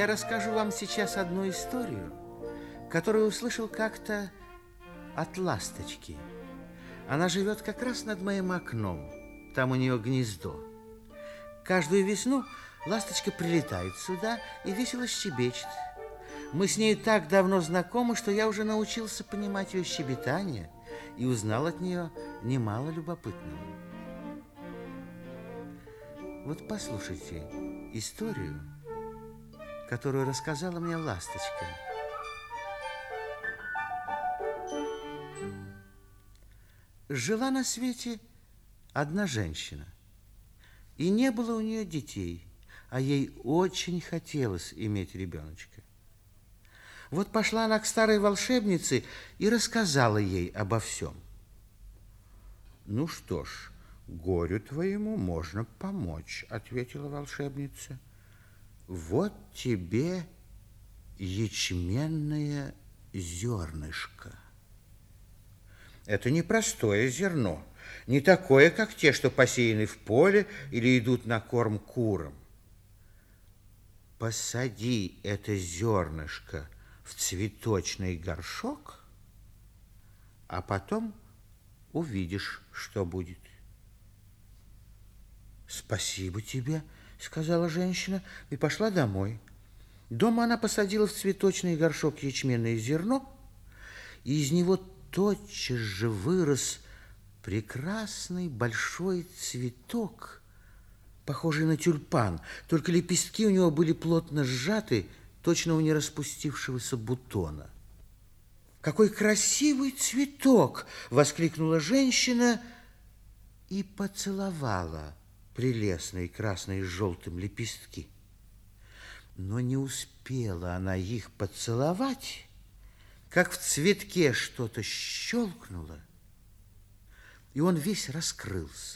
Я расскажу вам сейчас одну историю, которую услышал как-то от ласточки. Она живет как раз над моим окном. Там у нее гнездо. Каждую весну ласточка прилетает сюда и весело щебечет. Мы с ней так давно знакомы, что я уже научился понимать ее щебетание и узнал от нее немало любопытного. Вот послушайте историю, которую рассказала мне ласточка. Жила на свете одна женщина, и не было у нее детей, а ей очень хотелось иметь ребеночка. Вот пошла она к старой волшебнице и рассказала ей обо всем. «Ну что ж, горю твоему можно помочь», — ответила волшебница. «Вот тебе ячменное зернышко. Это не простое зерно, не такое, как те, что посеяны в поле или идут на корм курам. Посади это зернышко в цветочный горшок, а потом увидишь, что будет». «Спасибо тебе», — сказала женщина и пошла домой. Дома она посадила в цветочный горшок ячменное зерно, и из него тотчас же вырос прекрасный большой цветок, похожий на тюльпан, только лепестки у него были плотно сжаты, точно у нераспустившегося бутона. «Какой красивый цветок!» — воскликнула женщина и поцеловала прелестные красные с желтым лепестки. Но не успела она их поцеловать, как в цветке что-то щелкнуло, и он весь раскрылся.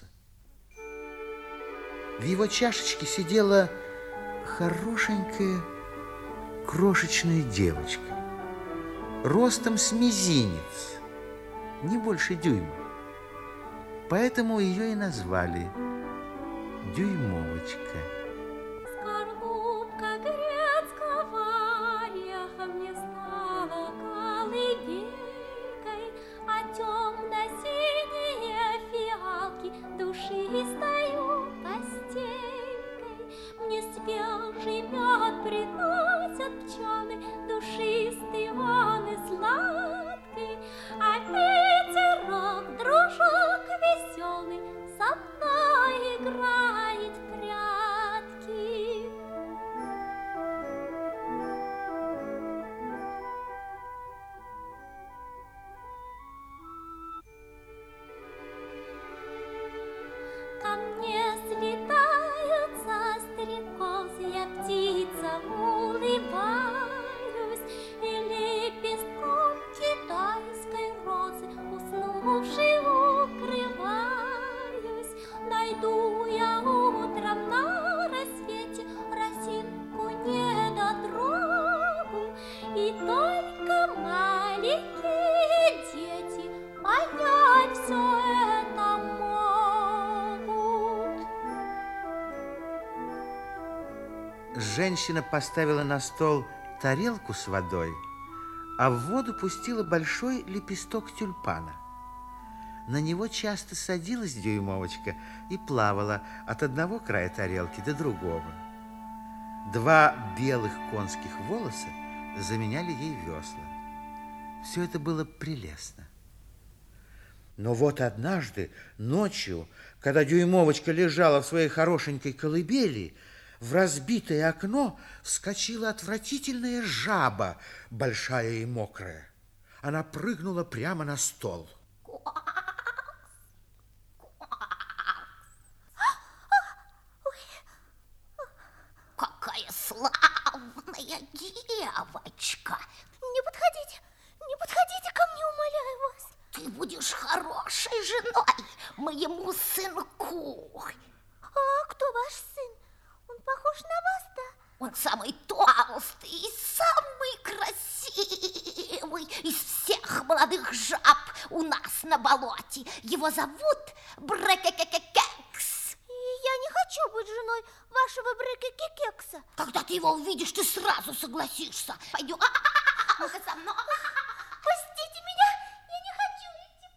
В его чашечке сидела хорошенькая крошечная девочка, ростом с мизинец, не больше дюйма. Поэтому ее и назвали Дюймовочка. Скорлупка грецкого ореха мне стала колыбелькой, а темно-синие фиалки душистою постелькой. Мне свежий мед приносят пчелы, душистый он и сладкий, а ветерок, дружок веселый, со мной играет в прятки. Ко мне слетаются стрекозы, я птица улыбаюсь, и лепестком китайской розы уснувшей укрываюсь. Найду я утром на рассвете росинку недотрогу, и только маленькие дети понять все это могут. Женщина поставила на стол тарелку с водой, а в воду пустила большой лепесток тюльпана. На него часто садилась Дюймовочка и плавала от одного края тарелки до другого. Два белых конских волоса заменяли ей весла. Все это было прелестно. Но вот однажды ночью, когда Дюймовочка лежала в своей хорошенькой колыбели, в разбитое окно вскочила отвратительная жаба, большая и мокрая. Она прыгнула прямо на стол. Какая славная девочка! Не подходите ко мне, умоляю вас. Ты будешь хорошей женой моему сынку. А кто ваш сын? Он похож на вас, да? Он самый толстый и самый красивый из всех молодых жаб у нас на болоте. Его зовут Брекекекекекс. И я не хочу хочу быть женой вашего Брыки-Кекекса. Когда ты его увидишь, ты сразу согласишься. Пойдем. Ну-ка со мной. Пустите меня! Я не хочу идти!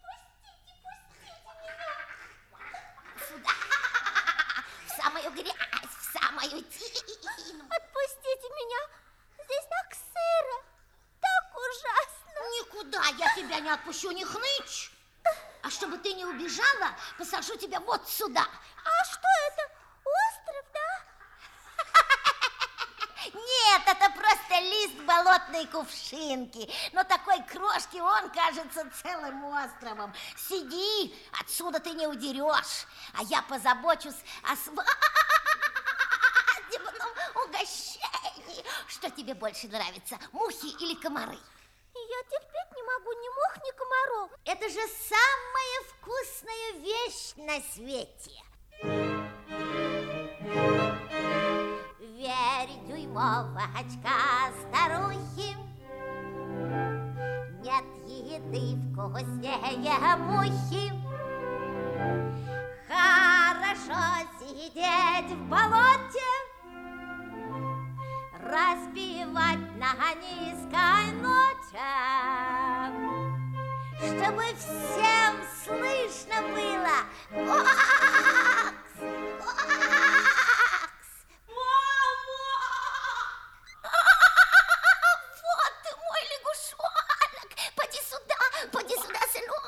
Пустите меня! Сюда. В самую грязь, в самую тину. Отпустите меня! Здесь так сыро, так ужасно. Никуда я тебя не отпущу, не хнычь. А чтобы ты не убежала, посажу тебя вот сюда. А что это? Остров, да? Нет, это просто лист болотной кувшинки. Но такой крошки он кажется целым островом. Сиди, отсюда ты не удерешь. А я позабочусь о свадебном угощении. Что тебе больше нравится, мухи или комары? Я терпеть не могу ни мух, ни комаров. Это же самая вкусная вещь на свете. Верь, дюймовочка, старухи, нет еды вкуснее мухи. Хорошо сидеть в болоте, распевать на низкой ноте, чтобы всем слышно было. Квакс! Квакс! Мама! Вот ты мой лягушонок! Поди сюда, сынок!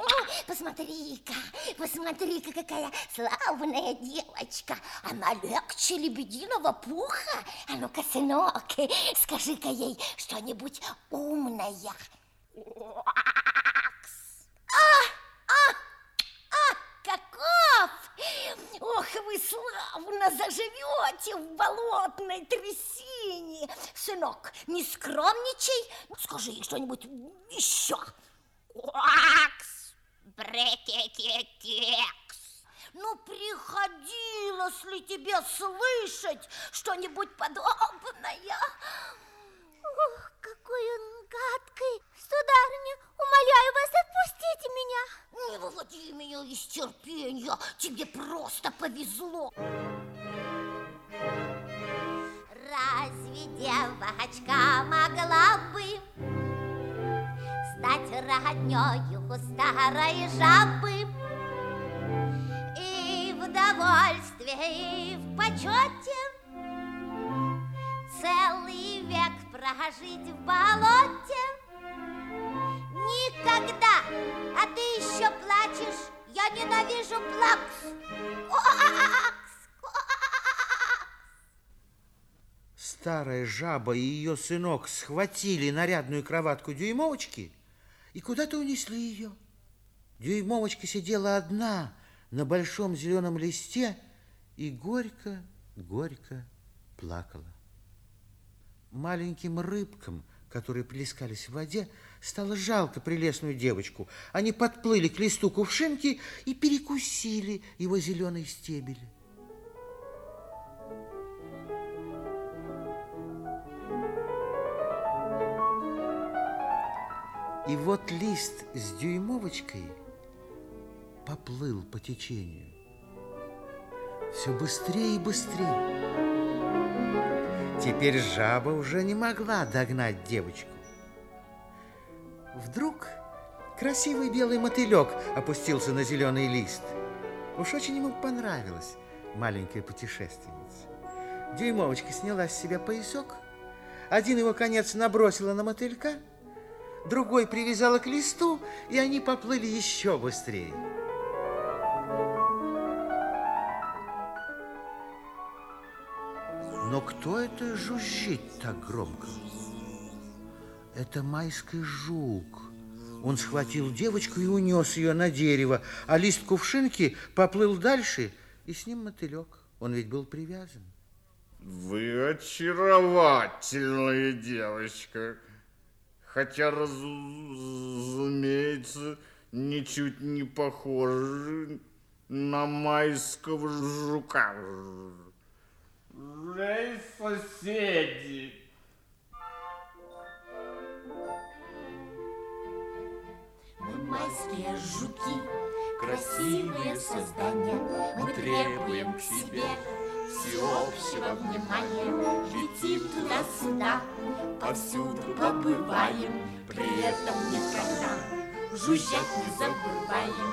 Посмотри-ка, какая славная девочка! Она легче лебединого пуха. А ну-ка, сынок, скажи-ка ей что-нибудь умное. Каков! Ох, вы славно заживете в болотной трясине. Сынок, не скромничай, скажи ей что-нибудь еще. Квакс, брекекекекс. Ну, приходилось ли тебе слышать что-нибудь подобное? Ох, какой он гадкий. Сударыня, умоляю вас, отпустите меня. Не выводи меня из терпения, тебе просто повезло. Разве девочка могла бы стать роднёю старой жабы? И в довольстве, и в почете целый век прожить в болоте? Никогда! А ты еще плачешь? Я ненавижу плакс! Квакс! Квакс! Старая жаба и ее сынок схватили нарядную кроватку Дюймовочки и куда-то унесли ее. Дюймовочка сидела одна на большом зеленом листе и горько плакала. Маленьким рыбкам, которые плескались в воде, стало жалко прелестную девочку. Они подплыли к листу кувшинки и перекусили его зеленый стебель. И вот лист с Дюймовочкой поплыл по течению. Все быстрее и быстрее. Теперь жаба уже не могла догнать девочку. Вдруг красивый белый мотылек опустился на зеленый лист. Уж очень ему понравилась маленькая путешественница. Дюймовочка сняла с себя поясок, один его конец набросила на мотылька, другой привязала к листу, и они поплыли еще быстрее. Но кто это жужжит так громко? Это майский жук. Он схватил девочку и унес ее на дерево, а лист кувшинки поплыл дальше, и с ним мотылек. Он ведь был привязан. Вы очаровательная девочка, хотя, разумеется, ничуть не похожи на майского жука. Эй, соседи! Мы майские жуки, красивые создания, мы требуем к себе всеобщего внимания. Летим туда-сюда, повсюду побываем, при этом никогда жужжать не забываем.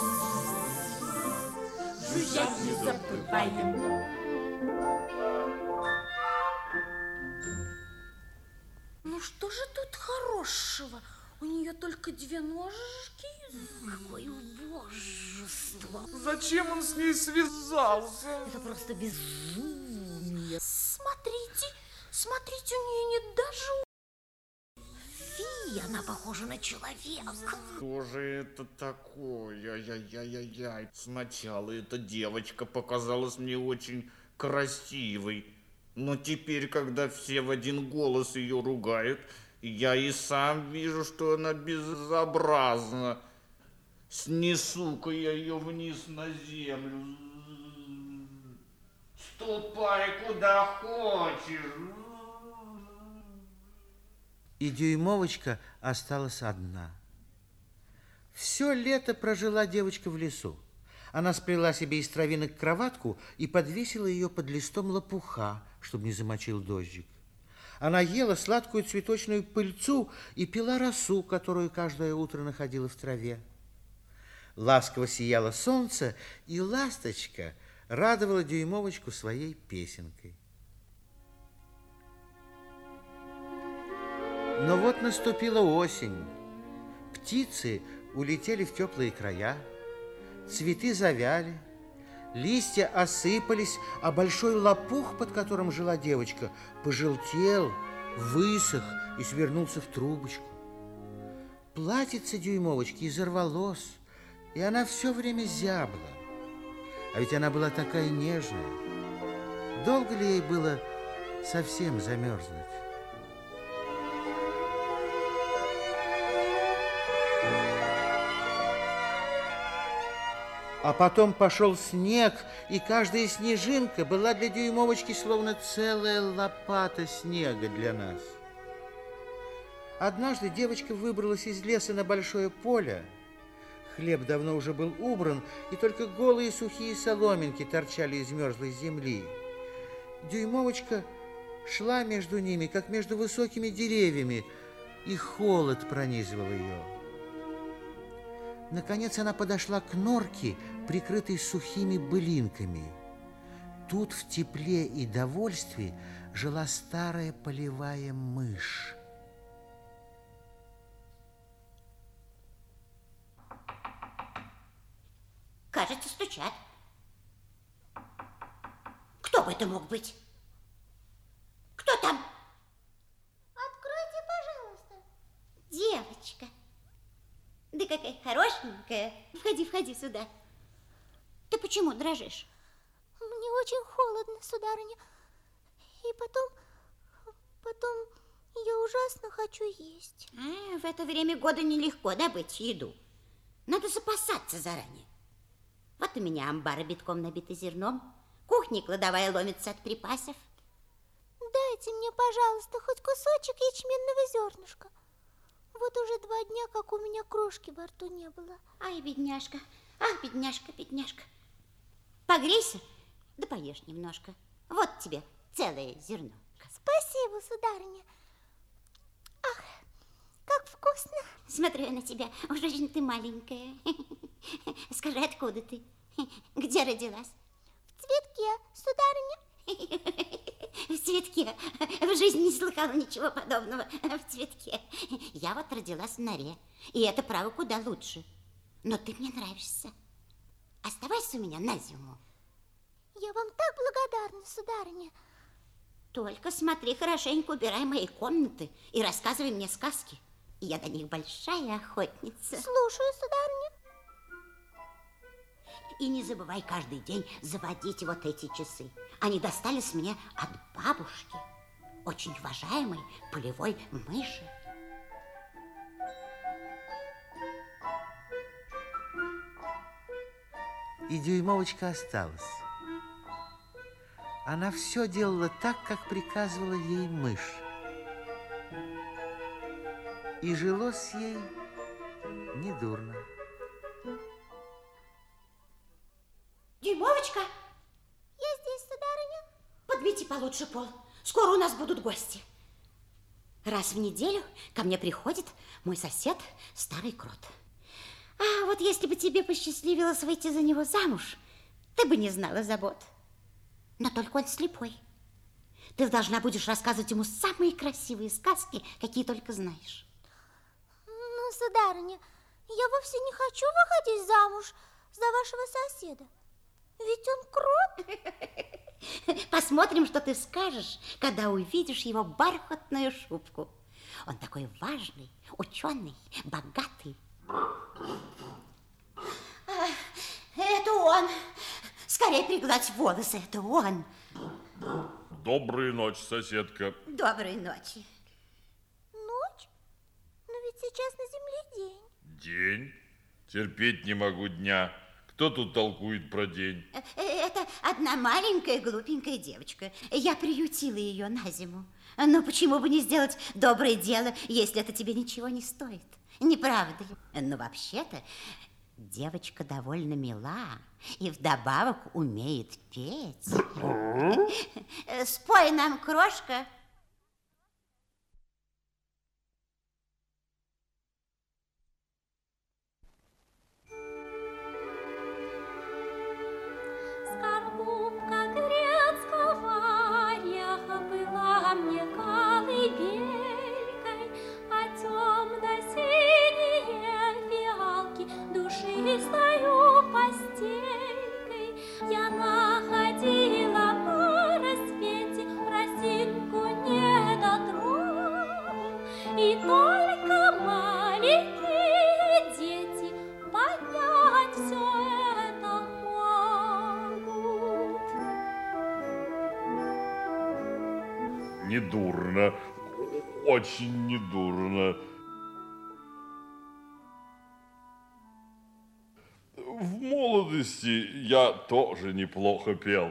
Жужжать не забываем. Ну что же тут хорошего? У нее только 2 ножки. Какое убожество. Зачем он с ней связался? Это просто безумие. Смотрите, смотрите, у нее нет даже... Фи, она похожа на человека. Что же это такое? Ай-яй-яй-яй. Сначала эта девочка показалась мне очень красивой. Но теперь, когда все в один голос ее ругают, я и сам вижу, что она безобразна. Снесу-ка я ее вниз на землю. Ступай куда хочешь. И Дюймовочка осталась одна. Все лето прожила девочка в лесу. Она сплела себе из травинок кроватку и подвесила ее под листом лопуха, чтобы не замочил дождик. Она ела сладкую цветочную пыльцу и пила росу, которую каждое утро находила в траве. Ласково сияло солнце, и ласточка радовала Дюймовочку своей песенкой. Но вот наступила осень. Птицы улетели в теплые края, цветы завяли, листья осыпались, а большой лопух, под которым жила девочка, пожелтел, высох и свернулся в трубочку. Платьице Дюймовочки изорвалось, и она все время зябла. А ведь она была такая нежная. Долго ли ей было совсем замерзнуть? А потом пошел снег, и каждая снежинка была для Дюймовочки словно целая лопата снега для нас. Однажды девочка выбралась из леса на большое поле. Хлеб давно уже был убран, и только голые сухие соломинки торчали из мерзлой земли. Дюймовочка шла между ними, как между высокими деревьями, и холод пронизывал ее. Наконец она подошла к норке, прикрытой сухими былинками. Тут в тепле и довольстве жила старая полевая мышь. Кажется, стучат. Кто бы это мог быть? Кто там? Откройте, пожалуйста. Девочка. Да какая хорошенькая. Входи, входи сюда. Ты почему дрожишь? Мне очень холодно, сударыня. И потом я ужасно хочу есть. В это время года нелегко добыть еду. Надо запасаться заранее. Вот у меня амбары битком набиты зерном. Кухня кладовая ломится от припасов. Дайте мне, пожалуйста, хоть кусочек ячменного зернышка. Вот уже 2 дня, как у меня крошки во рту не было. Ай, бедняжка. Ах, бедняжка, бедняжка. Погрейся, да поешь немножко. Вот тебе целое зерно. Спасибо, сударыня. Ах, как вкусно. Смотрю я на тебя, уж очень ты маленькая. Скажи, откуда ты? Где родилась? В цветке, сударыня. В цветке. В жизни не слыхала ничего подобного. В цветке. Я вот родилась в норе. И это, право, куда лучше. Но ты мне нравишься. Оставайся у меня на зиму. Я вам так благодарна, сударыня. Только смотри, хорошенько убирай мои комнаты и рассказывай мне сказки. Я до них большая охотница. Слушаю, сударыня. И не забывай каждый день заводить вот эти часы. Они достались мне от бабушки, очень уважаемой полевой мыши. И Дюймовочка осталась. Она все делала так, как приказывала ей мышь. И жилось ей недурно. получше, Пол. Скоро у нас будут гости. Раз в неделю ко мне приходит мой сосед, старый крот. А вот если бы тебе посчастливилось выйти за него замуж, ты бы не знала забот. Но только он слепой. Ты должна будешь рассказывать ему самые красивые сказки, какие только знаешь. Ну, сударыня, я вовсе не хочу выходить замуж за вашего соседа. Ведь он крот. Посмотрим, что ты скажешь, когда увидишь его бархатную шубку. Он такой важный, ученый, богатый. Это он. Скорее пригладь волосы, это он. Доброй ночи, соседка. Доброй ночи. Ночь? Но ведь сейчас на земле день. День? Терпеть не могу дня. Кто тут толкует про день? Это одна маленькая глупенькая девочка. Я приютила ее на зиму. Но почему бы не сделать доброе дело, если это тебе ничего не стоит? Не правда ли? Но вообще-то девочка довольно мила и вдобавок умеет петь. Спой нам, крошка. Скорлупка грецкого ореха была мне колыбелькой, а темно-синие фиалки душистою постелькой. Я находила на рассвете росинку недотрогу, и только маленькие дети понять все это могут. Недурно. Очень недурно. В молодости я тоже неплохо пел.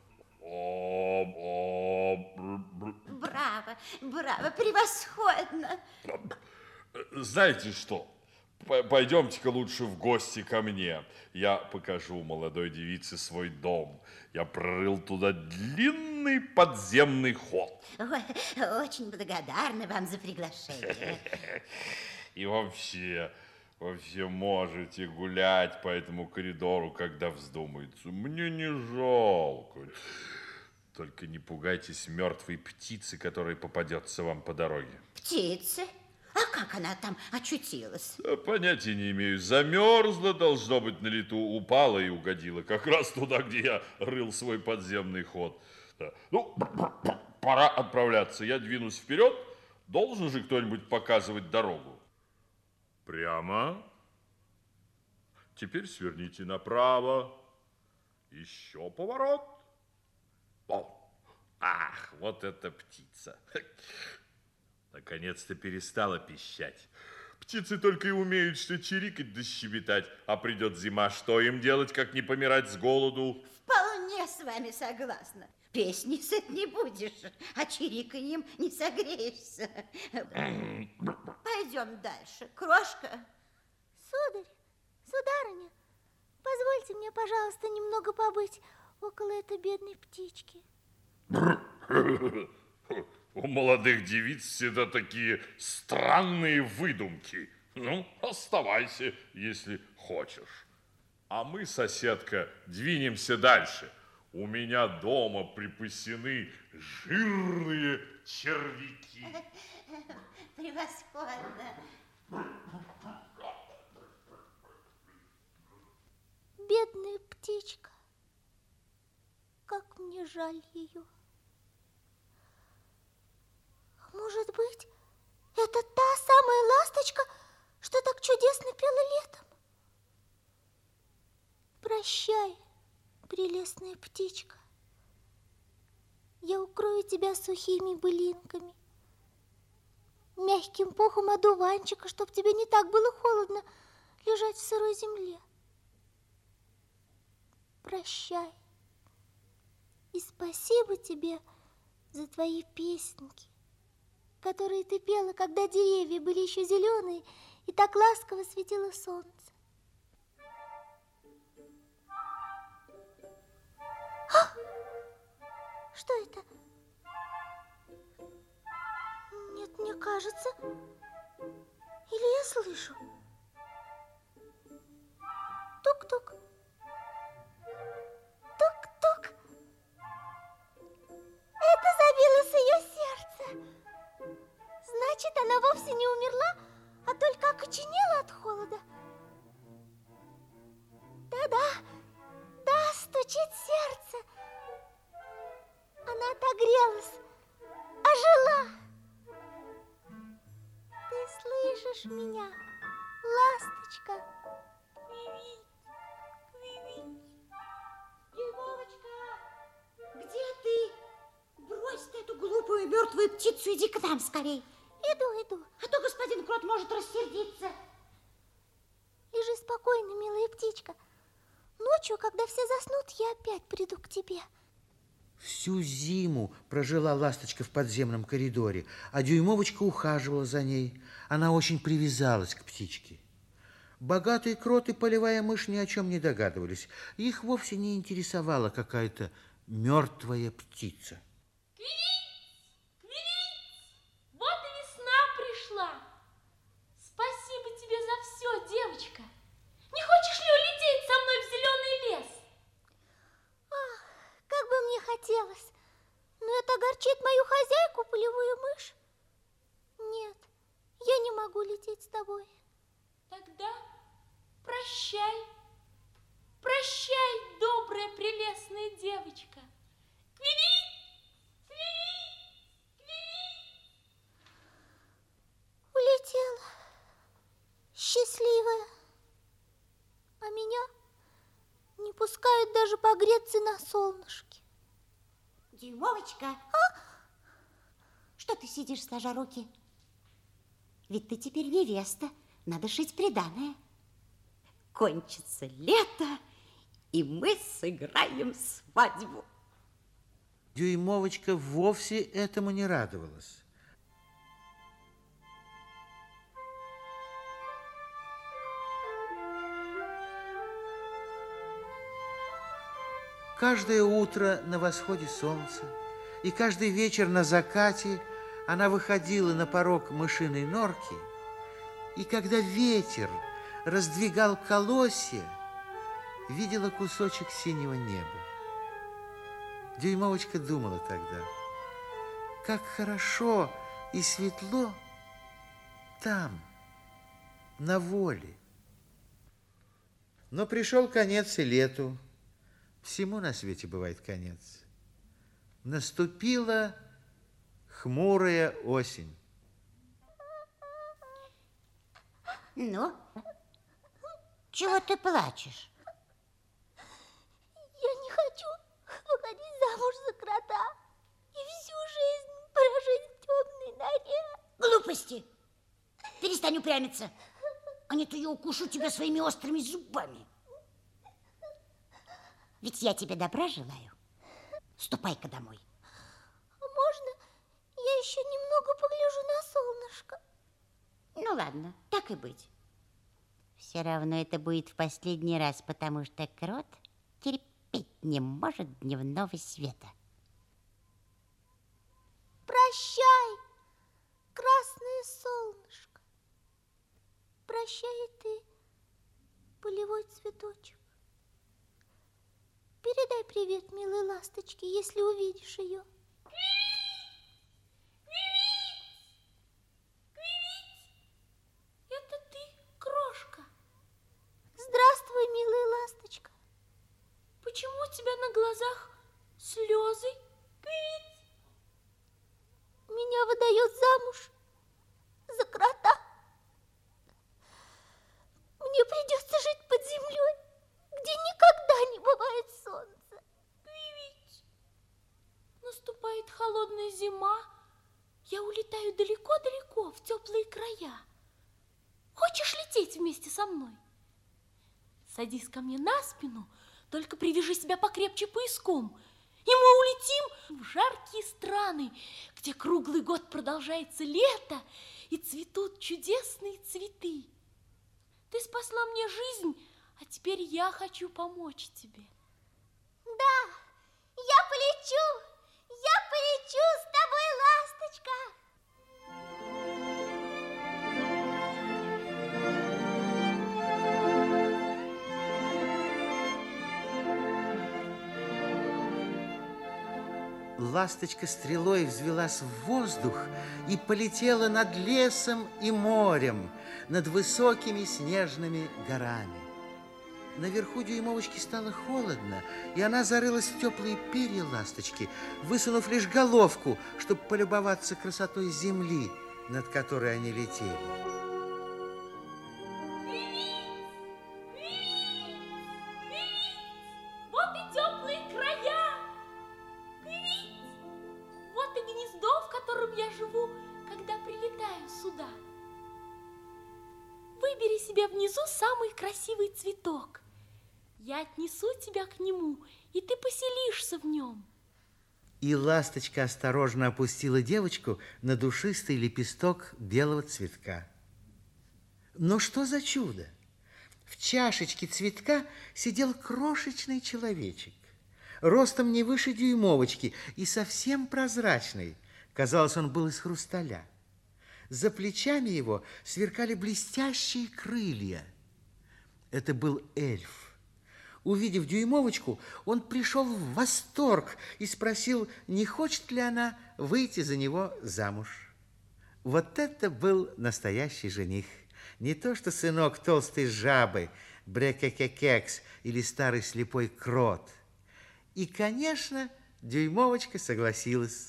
Браво, браво, превосходно. Знаете что? Пойдемте-ка лучше в гости ко мне. Я покажу молодой девице свой дом. Я прорыл туда длинный подземный ход. Ой, очень благодарна вам за приглашение. И вообще можете гулять по этому коридору, когда вздумается. Мне не жалко. Только не пугайтесь мертвой птицы, которая попадется вам по дороге. Птицы? А как она там очутилась? Понятия не имею. Замерзла, должно быть, на лету, упала и угодила. Как раз туда, где я рыл свой подземный ход. Да. Ну, пора отправляться. Я двинусь вперед. Должен же кто-нибудь показывать дорогу. Прямо. Теперь сверните направо. Еще поворот. О, ах, вот эта птица. Наконец-то перестала пищать. Птицы только и умеют что чирикать да щебетать. А придет зима, что им делать, как не помирать с голоду? Вполне с вами согласна. Песни сыт не будешь, а чириканьем не согреешься. Пойдем дальше. Крошка. Сударь, сударыня, позвольте мне, пожалуйста, немного побыть около этой бедной птички. У молодых девиц всегда такие странные выдумки. Ну, оставайся, если хочешь. А мы, соседка, двинемся дальше. У меня дома припасены жирные червяки. Превосходно. Бедная птичка, как мне жаль ее. Может быть, это та самая ласточка, что так чудесно пела летом? Прощай, прелестная птичка. Я укрою тебя сухими былинками, мягким пухом одуванчика, чтоб тебе не так было холодно лежать в сырой земле. Прощай. И спасибо тебе за твои песенки, которые ты пела, когда деревья были еще зеленые, и так ласково светило солнце. А! Что это? мне кажется. Или я слышу? Тук-тук. Тук-тук. Это забилось ее сердце. Значит, она вовсе не умерла, а только окоченела от холода. Да-да, да, стучит сердце. Она отогрелась, ожила. Ты слышишь меня, ласточка? Квивить, квивить. Дюймовочка, где ты? Брось ты эту глупую мертвую птицу, иди к нам скорей. Иду. А то господин Крот может рассердиться. Лежи спокойно, милая птичка. Ночью, когда все заснут, я опять приду к тебе. Всю зиму прожила ласточка в подземном коридоре, а Дюймовочка ухаживала за ней. Она очень привязалась к птичке. Богатый крот и полевая мышь ни о чем не догадывались. Их вовсе не интересовала какая-то мертвая птица. Вот и весна пришла. Спасибо тебе за все, девочка. Не хочешь ли улететь со мной в зеленый лес? Ах, как бы мне хотелось. Но это огорчит мою хозяйку, полевую мышь. Нет, я не могу лететь с тобой. Тогда прощай. Прощай, добрая, прелестная девочка. Улетела, счастливая. А меня не пускают даже погреться на солнышке. Дюймовочка, что ты сидишь, сложа руки? Ведь ты теперь невеста, надо шить приданое. Кончится лето, и мы сыграем свадьбу. Дюймовочка вовсе этому не радовалась. Каждое утро на восходе солнца и каждый вечер на закате она выходила на порог мышиной норки, и когда ветер раздвигал колосья, видела кусочек синего неба. Дюймовочка думала тогда, как хорошо и светло там, на воле. Но пришел конец и лету. Всему на свете бывает конец. Наступила хмурая осень. Ну, чего ты плачешь? Я не хочу выходить замуж за крота и всю жизнь прожить в темной норе. Глупости! Перестань упрямиться, а не то я укушу тебя своими острыми зубами. Ведь я тебе добра желаю. Ступай-ка домой. Можно я еще немного погляжу на солнышко? Ну ладно, так и быть. Все равно это будет в последний раз, потому что крот терпеть не может дневного света. Прощай, красное солнышко. Прощай ты, полевой цветочек. Передай привет милой ласточке, если увидишь ее. Это ты, крошка? Здравствуй, милая ласточка. Почему у тебя на глазах слезы? Меня выдает замуж за крота. Мне придется жить под землей, где никогда не бывает солнца. Наступает холодная зима. Я улетаю далеко-далеко в теплые края. Хочешь лететь вместе со мной? Садись ко мне на спину, только привяжи себя покрепче пояском, и мы улетим в жаркие страны, где круглый год продолжается лето и цветут чудесные цветы. Ты спасла мне жизнь, а теперь я хочу помочь тебе. Да, я полечу с тобой, ласточка. ласточка стрелой взвелась в воздух и полетела над лесом и морем, над высокими снежными горами. Наверху дюймовочке стало холодно, и она зарылась в теплые перья ласточки, высунув лишь головку, чтобы полюбоваться красотой земли, над которой они летели. Вот и теплые края! Вот и гнездо, в котором я живу, когда прилетаю сюда. Выбери себе внизу самый красивый цветок. Я отнесу тебя к нему, и ты поселишься в нем. И ласточка осторожно опустила девочку на душистый лепесток белого цветка. Но что за чудо! В чашечке цветка сидел крошечный человечек, ростом не выше дюймовочки и совсем прозрачный. Казалось, он был из хрусталя. За плечами его сверкали блестящие крылья. Это был эльф. Увидев дюймовочку, он пришел в восторг и спросил, не хочет ли она выйти за него замуж. Вот это был настоящий жених. Не то что сынок толстой жабы, Брекекекекс или старый слепой крот. И, конечно, дюймовочка согласилась.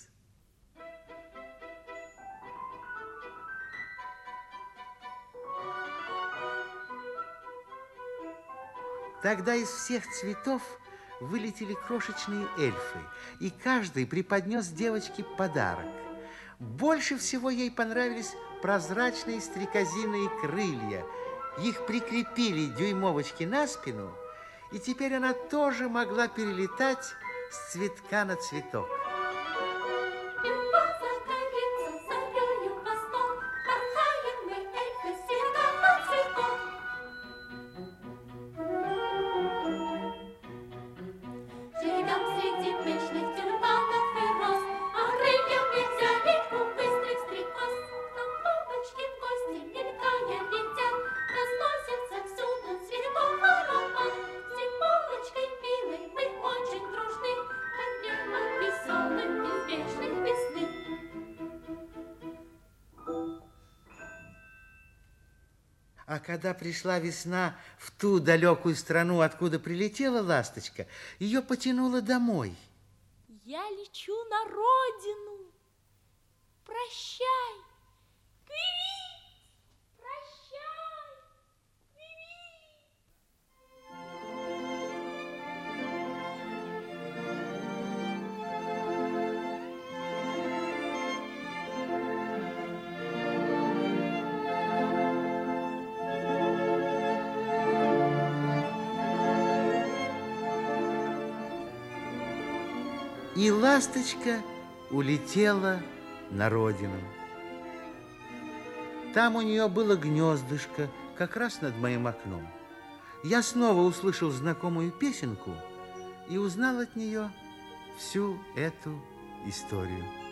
Тогда из всех цветов вылетели крошечные эльфы, и каждый преподнес девочке подарок. Больше всего ей понравились прозрачные стрекозиные крылья. Их прикрепили дюймовочке на спину, и теперь она тоже могла перелетать с цветка на цветок. А когда пришла весна в ту далекую страну, откуда прилетела ласточка, ее потянуло домой. Я лечу на родину. Прощай, Квивит! Прощай, Квивит! И ласточка улетела на родину. Там у нее было гнездышко, как раз над моим окном. Я снова услышал знакомую песенку и узнал от нее всю эту историю.